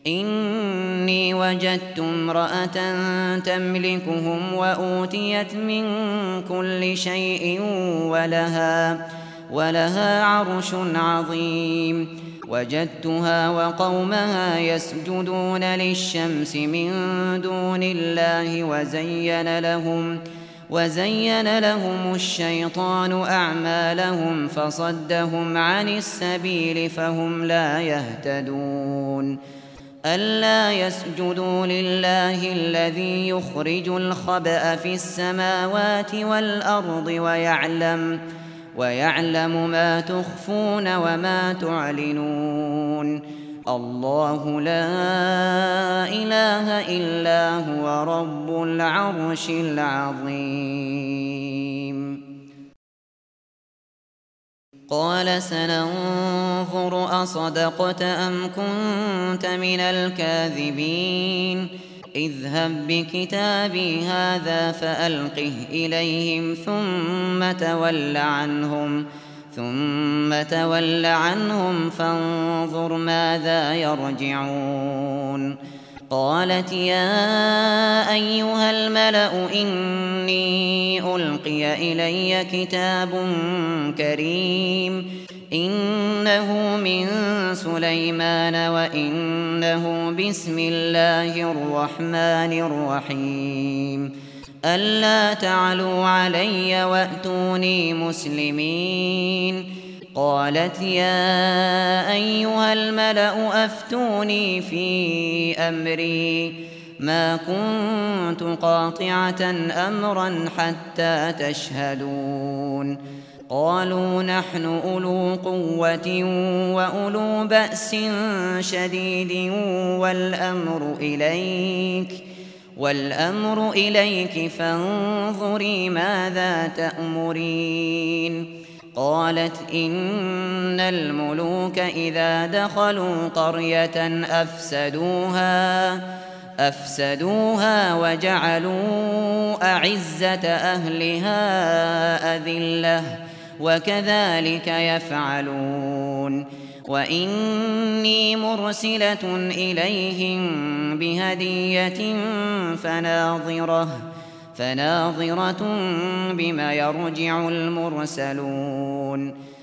إني وجدت امرأة تملكهم وأوتيت من كل شيء ولها عرش عظيم. وجدتها وقومها يسجدون للشمس من دون الله وزين لهم الشيطان أعمالهم فصدهم عن السبيل فهم لا يهتدون. ألا يسجدوا لله الذي يخرج الخبأ في السماوات والأرض ويعلم ما تخفون وما تعلنون. الله لا إله إلا هو رب العرش العظيم. قال سننظر أصدقت أم كنت من الكاذبين. اذهب بكتابي هذا فألقه إليهم ثم تول عنهم فانظر ماذا يرجعون. قالت يا أيها الملأ إني ألقي إلي كتاب كريم إنه من سليمان وإنه بسم الله الرحمن الرحيم ألا تعلوا علي وأتوني مسلمين. قالت يا أيها الملأ أفتوني في أمري ما كنت قاطعة أمرا حتى تشهدون. قالوا نحن أولو قوة وأولو بأس شديد والأمر إليك فانظري ماذا تأمرين. قالت إن الملوك إذا دخلوا قرية أفسدوها وجعلوا أعزة أهلها أذلة وكذلك يفعلون. وإني مرسلة إليهم بهدية فناظرة بما يرجع المرسلون.